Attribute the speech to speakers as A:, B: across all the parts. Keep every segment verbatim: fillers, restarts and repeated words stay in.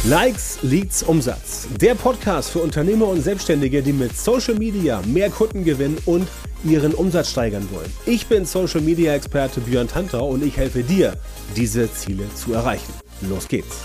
A: Likes, Leads, Umsatz. Der Podcast für Unternehmer und Selbstständige, die mit Social Media mehr Kunden gewinnen und ihren Umsatz steigern wollen. Ich bin Social Media Experte Björn Tantau und ich helfe dir, diese Ziele zu erreichen. Los geht's!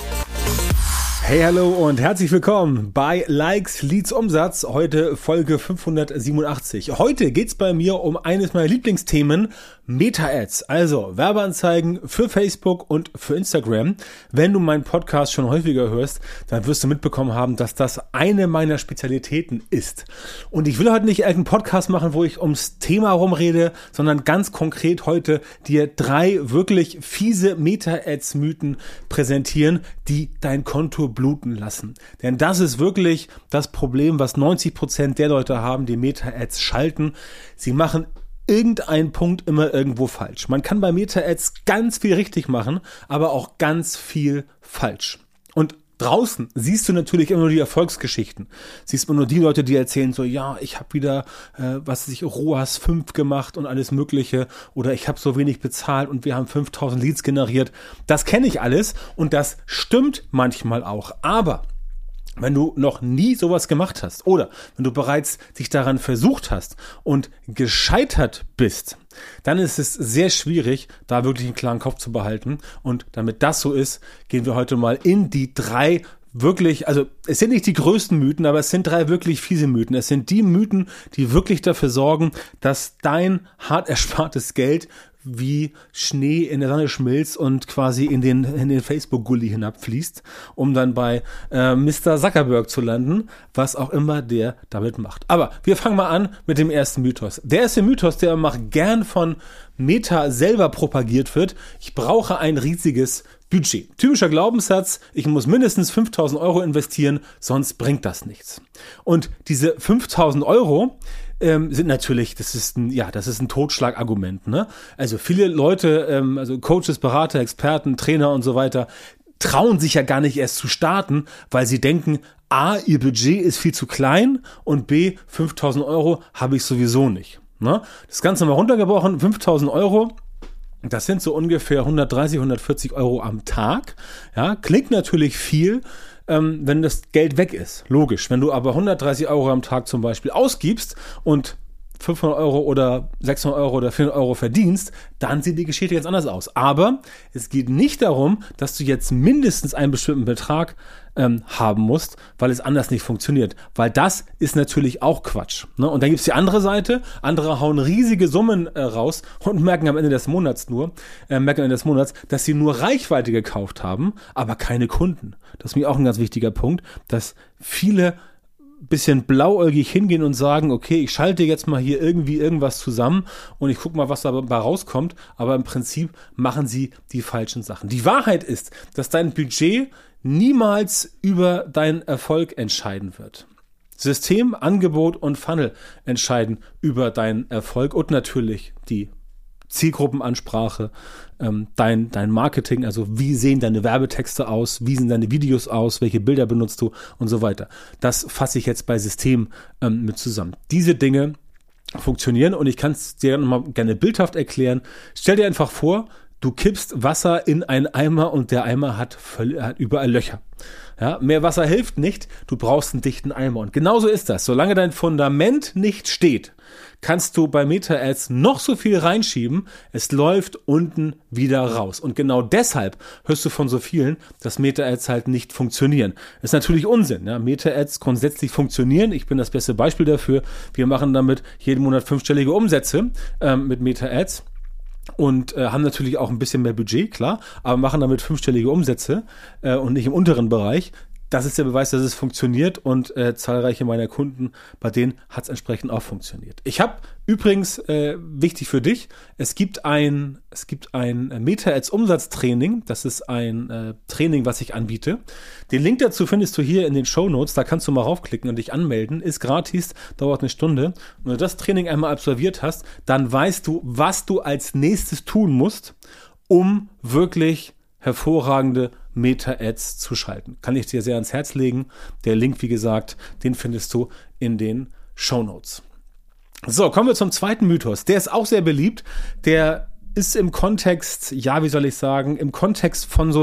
A: Hey, hallo und herzlich willkommen bei Likes, Leads, Umsatz. Heute Folge fünfhundertsiebenundachtzig. Heute geht's bei mir um eines meiner Lieblingsthemen, Meta-Ads, also Werbeanzeigen für Facebook und für Instagram. Wenn du meinen Podcast schon häufiger hörst, dann wirst du mitbekommen haben, dass das eine meiner Spezialitäten ist. Und ich will heute nicht irgendeinen Podcast machen, wo ich ums Thema rumrede, sondern ganz konkret heute dir drei wirklich fiese Meta-Ads-Mythen präsentieren, die dein Konto bluten lassen. Denn das ist wirklich das Problem, was neunzig Prozent der Leute haben, die Meta-Ads schalten. Sie machen irgendeinen Punkt immer irgendwo falsch. Man kann bei Meta-Ads ganz viel richtig machen, aber auch ganz viel falsch. Und draußen siehst du natürlich immer nur die Erfolgsgeschichten. Siehst man nur die Leute, die erzählen so, ja, ich habe wieder, äh, was weiß ich, R O A S fünf gemacht und alles Mögliche. Oder ich habe so wenig bezahlt und wir haben fünftausend Leads generiert. Das kenne ich alles und das stimmt manchmal auch. Aber wenn du noch nie sowas gemacht hast oder wenn du bereits dich daran versucht hast und gescheitert bist, dann ist es sehr schwierig, da wirklich einen klaren Kopf zu behalten. Und damit das so ist, gehen wir heute mal in die drei wirklich, also es sind nicht die größten Mythen, aber es sind drei wirklich fiese Mythen. Es sind die Mythen, die wirklich dafür sorgen, dass dein hart erspartes Geld wie Schnee in der Sonne schmilzt und quasi in den, in den Facebook-Gully hinabfließt, um dann bei äh, Mister Zuckerberg zu landen, was auch immer der damit macht. Aber wir fangen mal an mit dem ersten Mythos. Der erste Mythos, der immer gern von Meta selber propagiert wird: Ich brauche ein riesiges Budget. Typischer Glaubenssatz: Ich muss mindestens fünftausend Euro investieren, sonst bringt das nichts. Und diese fünftausend Euro Ähm, sind natürlich, das ist ein, ja, das ist ein Totschlagargument, ne? Also viele Leute, ähm, also Coaches, Berater, Experten, Trainer und so weiter, trauen sich ja gar nicht erst zu starten, weil sie denken, A, ihr Budget ist viel zu klein und B, fünftausend Euro habe ich sowieso nicht, ne? Das Ganze mal runtergebrochen, fünftausend Euro, das sind so ungefähr hundertdreißig, hundertvierzig Euro am Tag, ja, klingt natürlich viel, Ähm, wenn das Geld weg ist. Logisch. Wenn du aber hundertdreißig Euro am Tag zum Beispiel ausgibst und fünfhundert Euro oder sechshundert Euro oder vierhundert Euro verdienst, dann sieht die Geschichte ganz anders aus. Aber es geht nicht darum, dass du jetzt mindestens einen bestimmten Betrag ähm, haben musst, weil es anders nicht funktioniert. Weil das ist natürlich auch Quatsch, ne? Und dann gibt's die andere Seite. Andere hauen riesige Summen äh, raus und merken am Ende des Monats nur, äh, merken am Ende des Monats, dass sie nur Reichweite gekauft haben, aber keine Kunden. Das ist mir auch ein ganz wichtiger Punkt, dass viele bisschen blauäugig hingehen und sagen, okay, ich schalte jetzt mal hier irgendwie irgendwas zusammen und ich gucke mal, was dabei rauskommt, aber im Prinzip machen sie die falschen Sachen. Die Wahrheit ist, dass dein Budget niemals über deinen Erfolg entscheiden wird. System, Angebot und Funnel entscheiden über deinen Erfolg und natürlich die Zielgruppenansprache, ähm, dein, dein Marketing, also wie sehen deine Werbetexte aus, wie sehen deine Videos aus, welche Bilder benutzt du und so weiter. Das fasse ich jetzt bei System ähm, mit zusammen. Diese Dinge funktionieren und ich kann es dir nochmal gerne bildhaft erklären. Stell dir einfach vor, du kippst Wasser in einen Eimer und der Eimer hat, voll, hat überall Löcher. Ja, mehr Wasser hilft nicht, du brauchst einen dichten Eimer. Und genauso ist das. Solange dein Fundament nicht steht, kannst du bei Meta-Ads noch so viel reinschieben, es läuft unten wieder raus. Und genau deshalb hörst du von so vielen, dass Meta-Ads halt nicht funktionieren. Das ist natürlich Unsinn. Ja? Meta-Ads grundsätzlich funktionieren. Ich bin das beste Beispiel dafür. Wir machen damit jeden Monat fünfstellige Umsätze ähm, mit Meta-Ads. Und äh, haben natürlich auch ein bisschen mehr Budget, klar, aber machen damit fünfstellige Umsätze äh, und nicht im unteren Bereich. Das ist der Beweis, dass es funktioniert und äh, zahlreiche meiner Kunden, bei denen hat es entsprechend auch funktioniert. Ich habe übrigens, äh, wichtig für dich, es gibt ein, es gibt ein Meta-Ads-Umsatztraining, das ist ein äh, Training, was ich anbiete. Den Link dazu findest du hier in den Shownotes, da kannst du mal raufklicken und dich anmelden, ist gratis, dauert eine Stunde. Und wenn du das Training einmal absolviert hast, dann weißt du, was du als nächstes tun musst, um wirklich hervorragende Meta-Ads zu schalten. Kann ich dir sehr ans Herz legen. Der Link, wie gesagt, den findest du in den Shownotes. So, kommen wir zum zweiten Mythos. Der ist auch sehr beliebt. Der ist im Kontext, ja, wie soll ich sagen, im Kontext von so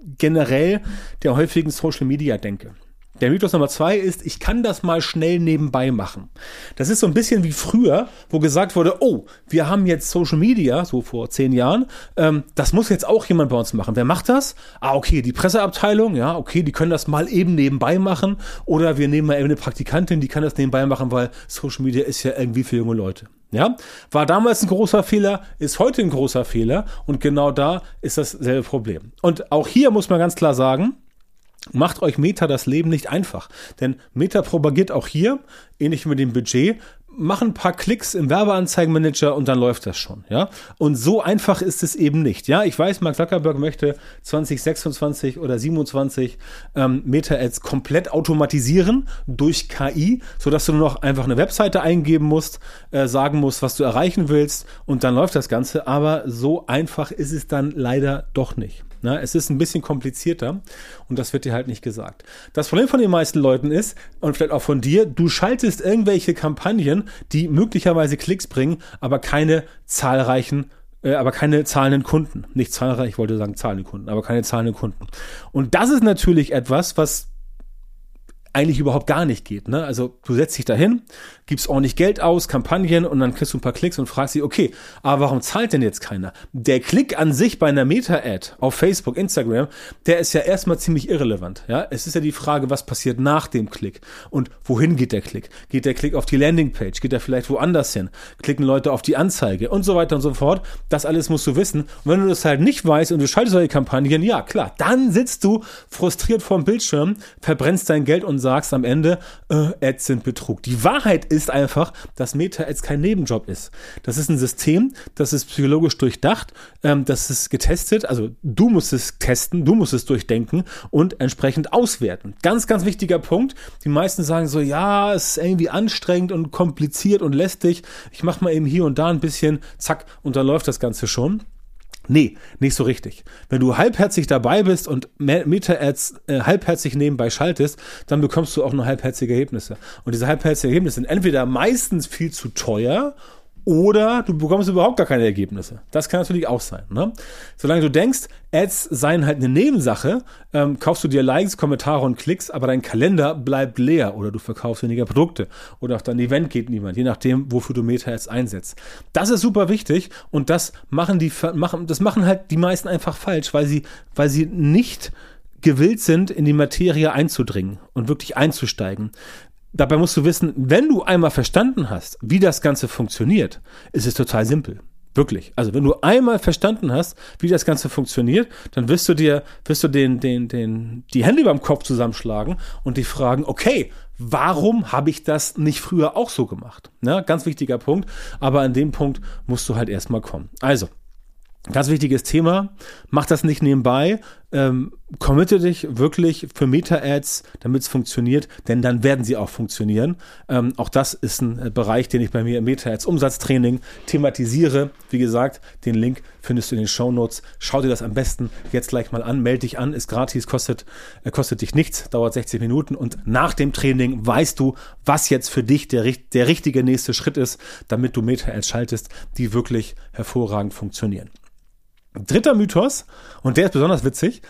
A: generell der häufigen Social-Media-Denke. Der Mythos Nummer zwei ist, ich kann das mal schnell nebenbei machen. Das ist so ein bisschen wie früher, wo gesagt wurde, oh, wir haben jetzt Social Media, so vor zehn Jahren, ähm, das muss jetzt auch jemand bei uns machen. Wer macht das? Ah, okay, die Presseabteilung, ja, okay, die können das mal eben nebenbei machen. Oder wir nehmen mal eben eine Praktikantin, die kann das nebenbei machen, weil Social Media ist ja irgendwie für junge Leute. Ja, war damals ein großer Fehler, ist heute ein großer Fehler und genau da ist dasselbe Problem. Und auch hier muss man ganz klar sagen, macht euch Meta das Leben nicht einfach, denn Meta propagiert auch hier, ähnlich wie mit dem Budget, mach ein paar Klicks im Werbeanzeigenmanager und dann läuft das schon, ja. Und so einfach ist es eben nicht, ja. Ich weiß, Mark Zuckerberg möchte zwanzig sechsundzwanzig oder siebenundzwanzig ähm, Meta-Ads komplett automatisieren durch K I, sodass du nur noch einfach eine Webseite eingeben musst, äh, sagen musst, was du erreichen willst und dann läuft das Ganze. Aber so einfach ist es dann leider doch nicht. Na, es ist ein bisschen komplizierter und das wird dir halt nicht gesagt. Das Problem von den meisten Leuten ist, und vielleicht auch von dir, du schaltest irgendwelche Kampagnen, die möglicherweise Klicks bringen, aber keine zahlreichen, äh, aber keine zahlenden Kunden. Nicht zahlreich, ich wollte sagen zahlende Kunden, aber keine zahlenden Kunden. Und das ist natürlich etwas, was eigentlich überhaupt gar nicht geht. Ne? Also du setzt dich dahin, gibst ordentlich Geld aus, Kampagnen und dann kriegst du ein paar Klicks und fragst dich, okay, aber warum zahlt denn jetzt keiner? Der Klick an sich bei einer Meta-Ad auf Facebook, Instagram, der ist ja erstmal ziemlich irrelevant. Ja? Es ist ja die Frage, was passiert nach dem Klick und wohin geht der Klick? Geht der Klick auf die Landingpage? Geht er vielleicht woanders hin? Klicken Leute auf die Anzeige und so weiter und so fort? Das alles musst du wissen. Und wenn du das halt nicht weißt und du schaltest solche Kampagnen, ja klar, dann sitzt du frustriert vorm Bildschirm, verbrennst dein Geld und sagst am Ende, äh, Ads sind Betrug. Die Wahrheit ist einfach, dass Meta-Ads kein Nebenjob ist. Das ist ein System, das ist psychologisch durchdacht, ähm, das ist getestet, also du musst es testen, du musst es durchdenken und entsprechend auswerten. Ganz, ganz wichtiger Punkt. Die meisten sagen so, ja, es ist irgendwie anstrengend und kompliziert und lästig. Ich mache mal eben hier und da ein bisschen, zack, und dann läuft das Ganze schon. Nee, nicht so richtig. Wenn du halbherzig dabei bist und Meta-Ads äh, halbherzig nebenbei schaltest, dann bekommst du auch nur halbherzige Ergebnisse. Und diese halbherzigen Ergebnisse sind entweder meistens viel zu teuer oder du bekommst überhaupt gar keine Ergebnisse. Das kann natürlich auch sein. Ne? Solange du denkst, Ads seien halt eine Nebensache, ähm, kaufst du dir Likes, Kommentare und Klicks, aber dein Kalender bleibt leer oder du verkaufst weniger Produkte oder auf dein Event geht niemand, je nachdem, wofür du Meta-Ads einsetzt. Das ist super wichtig und das machen die, machen, das machen halt die meisten einfach falsch, weil sie, weil sie nicht gewillt sind, in die Materie einzudringen und wirklich einzusteigen. Dabei musst du wissen, wenn du einmal verstanden hast, wie das Ganze funktioniert, ist es total simpel. Wirklich. Also wenn du einmal verstanden hast, wie das Ganze funktioniert, dann wirst du dir, wirst du den, den, den, die Hände beim Kopf zusammenschlagen und dich fragen, okay, warum habe ich das nicht früher auch so gemacht? Ja, ganz wichtiger Punkt. Aber an dem Punkt musst du halt erstmal kommen. Also, ganz wichtiges Thema, mach das nicht nebenbei, ähm, committe dich wirklich für Meta-Ads, damit es funktioniert, denn dann werden sie auch funktionieren. Ähm, auch das ist ein äh, Bereich, den ich bei mir im Meta-Ads-Umsatztraining thematisiere. Wie gesagt, den Link findest du in den Shownotes. Schau dir das am besten jetzt gleich mal an, melde dich an, ist gratis, kostet, äh, kostet dich nichts, dauert sechzig Minuten und nach dem Training weißt du, was jetzt für dich der, der richtige nächste Schritt ist, damit du Meta-Ads schaltest, die wirklich hervorragend funktionieren. Dritter Mythos, und der ist besonders witzig,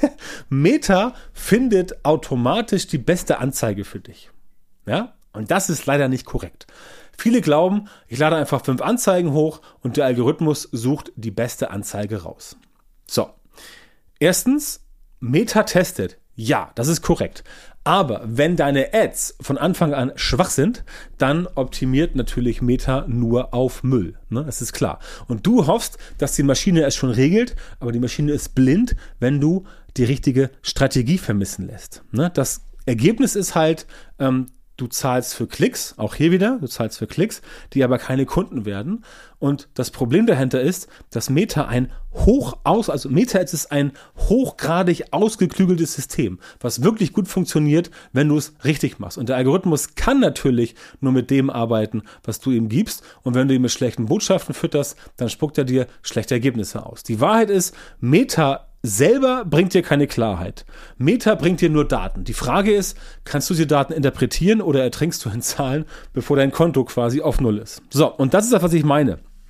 A: Meta findet automatisch die beste Anzeige für dich. Ja, und das ist leider nicht korrekt. Viele glauben, ich lade einfach fünf Anzeigen hoch und der Algorithmus sucht die beste Anzeige raus. So, erstens, Meta testet. Ja, das ist korrekt. Aber wenn deine Ads von Anfang an schwach sind, dann optimiert natürlich Meta nur auf Müll. Ne? Das ist klar. Und du hoffst, dass die Maschine es schon regelt, aber die Maschine ist blind, wenn du die richtige Strategie vermissen lässt. Ne? Das Ergebnis ist halt, ähm, du zahlst für Klicks, auch hier wieder, du zahlst für Klicks, die aber keine Kunden werden. Und das Problem dahinter ist, dass Meta ein hoch aus, also Meta ist ein hochgradig ausgeklügeltes System, was wirklich gut funktioniert, wenn du es richtig machst. Und der Algorithmus kann natürlich nur mit dem arbeiten, was du ihm gibst. Und wenn du ihn mit schlechten Botschaften fütterst, dann spuckt er dir schlechte Ergebnisse aus. Die Wahrheit ist, Meta selber bringt dir keine Klarheit. Meta bringt dir nur Daten. Die Frage ist, kannst du diese Daten interpretieren oder ertrinkst du in Zahlen, bevor dein Konto quasi auf Null ist? So, und das ist das, was ich meine.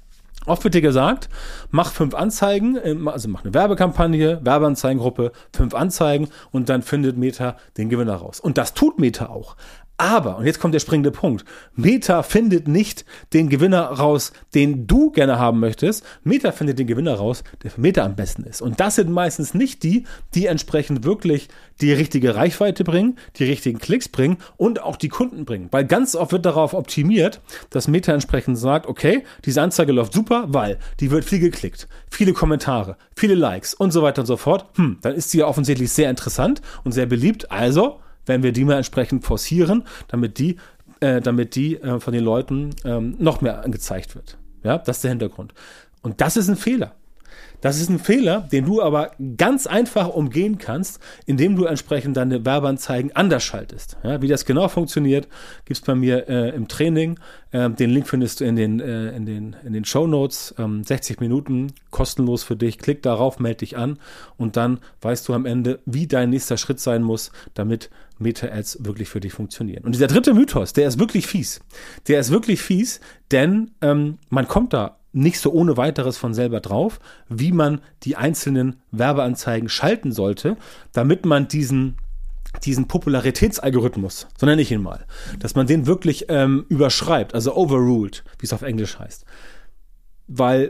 A: Oft wird dir gesagt, mach fünf Anzeigen, also mach eine Werbekampagne, Werbeanzeigengruppe, fünf Anzeigen und dann findet Meta den Gewinner raus. Und das tut Meta auch. Aber, und jetzt kommt der springende Punkt, Meta findet nicht den Gewinner raus, den du gerne haben möchtest. Meta findet den Gewinner raus, der für Meta am besten ist. Und das sind meistens nicht die, die entsprechend wirklich die richtige Reichweite bringen, die richtigen Klicks bringen und auch die Kunden bringen. Weil ganz oft wird darauf optimiert, dass Meta entsprechend sagt, okay, diese Anzeige läuft super, weil die wird viel geklickt, viele Kommentare, viele Likes und so weiter und so fort. Hm, dann ist sie ja offensichtlich sehr interessant und sehr beliebt. Also werden wir die mal entsprechend forcieren, damit die, äh, damit die äh, von den Leuten ähm, noch mehr angezeigt wird. Ja, das ist der Hintergrund. Und das ist ein Fehler. Das ist ein Fehler, den du aber ganz einfach umgehen kannst, indem du entsprechend deine Werbeanzeigen anders schaltest. Ja, wie das genau funktioniert, gibt's bei mir äh, im Training. Ähm, den Link findest du in den, äh, in den, in den Shownotes. Ähm, sechzig Minuten, kostenlos für dich. Klick darauf, melde dich an und dann weißt du am Ende, wie dein nächster Schritt sein muss, damit Meta-Ads wirklich für dich funktionieren. Und dieser dritte Mythos, der ist wirklich fies. Der ist wirklich fies, denn ähm, man kommt da nicht so ohne weiteres von selber drauf, wie man die einzelnen Werbeanzeigen schalten sollte, damit man diesen, diesen Popularitätsalgorithmus, so nenne ich ihn mal, dass man den wirklich ähm, überschreibt, also overruled, wie es auf Englisch heißt. Weil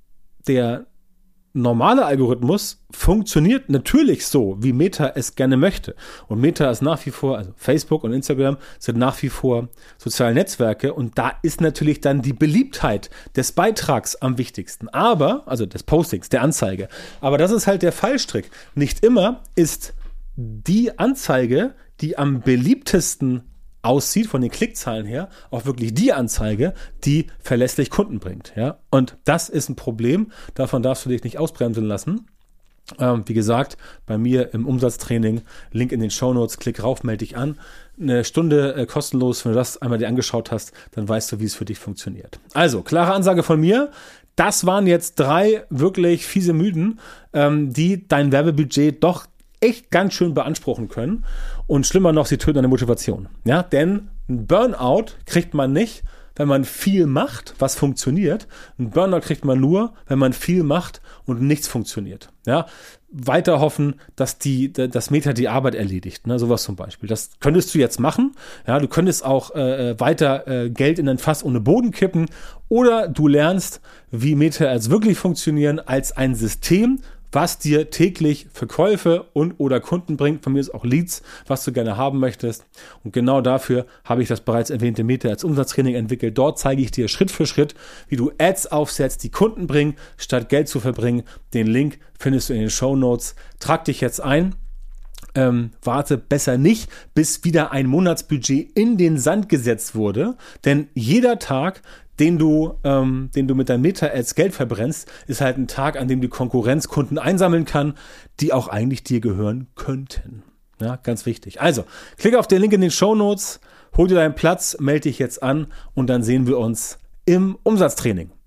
A: der normale Algorithmus funktioniert natürlich so, wie Meta es gerne möchte. Und Meta ist nach wie vor, also Facebook und Instagram sind nach wie vor soziale Netzwerke und da ist natürlich dann die Beliebtheit des Beitrags am wichtigsten. Aber, also des Postings, der Anzeige. Aber das ist halt der Fallstrick. Nicht immer ist die Anzeige, die am beliebtesten aussieht, von den Klickzahlen her, auch wirklich die Anzeige, die verlässlich Kunden bringt. Ja? Und das ist ein Problem, davon darfst du dich nicht ausbremsen lassen. Ähm, wie gesagt, bei mir im Umsatztraining, Link in den Shownotes, klick rauf, melde dich an. Eine Stunde äh, kostenlos, wenn du das einmal dir angeschaut hast, dann weißt du, wie es für dich funktioniert. Also, klare Ansage von mir. Das waren jetzt drei wirklich fiese Mythen, ähm, die dein Werbebudget doch echt ganz schön beanspruchen können. Und schlimmer noch, sie töten deine Motivation. Ja, denn ein Burnout kriegt man nicht, wenn man viel macht, was funktioniert. Ein Burnout kriegt man nur, wenn man viel macht und nichts funktioniert. Ja, weiter hoffen, dass die, dass Meta die Arbeit erledigt. Ne, sowas zum Beispiel. Das könntest du jetzt machen. Ja, du könntest auch äh, weiter äh, Geld in ein Fass ohne Boden kippen. Oder du lernst, wie Meta-Ads wirklich funktionieren als ein System, was dir täglich Verkäufe und oder Kunden bringt, von mir ist auch Leads, was du gerne haben möchtest. Und genau dafür habe ich das bereits erwähnte Meta-Ads Umsatztraining entwickelt. Dort zeige ich dir Schritt für Schritt, wie du Ads aufsetzt, die Kunden bringen, statt Geld zu verbringen. Den Link findest du in den Shownotes. Trag dich jetzt ein. Ähm, warte besser nicht, bis wieder ein Monatsbudget in den Sand gesetzt wurde. Denn jeder Tag, den du, ähm, den du mit deinen Meta-Ads Geld verbrennst, ist halt ein Tag, an dem die Konkurrenz Kunden einsammeln kann, die auch eigentlich dir gehören könnten. Ja, ganz wichtig. Also, klicke auf den Link in den Shownotes, hol dir deinen Platz, melde dich jetzt an und dann sehen wir uns im Umsatztraining.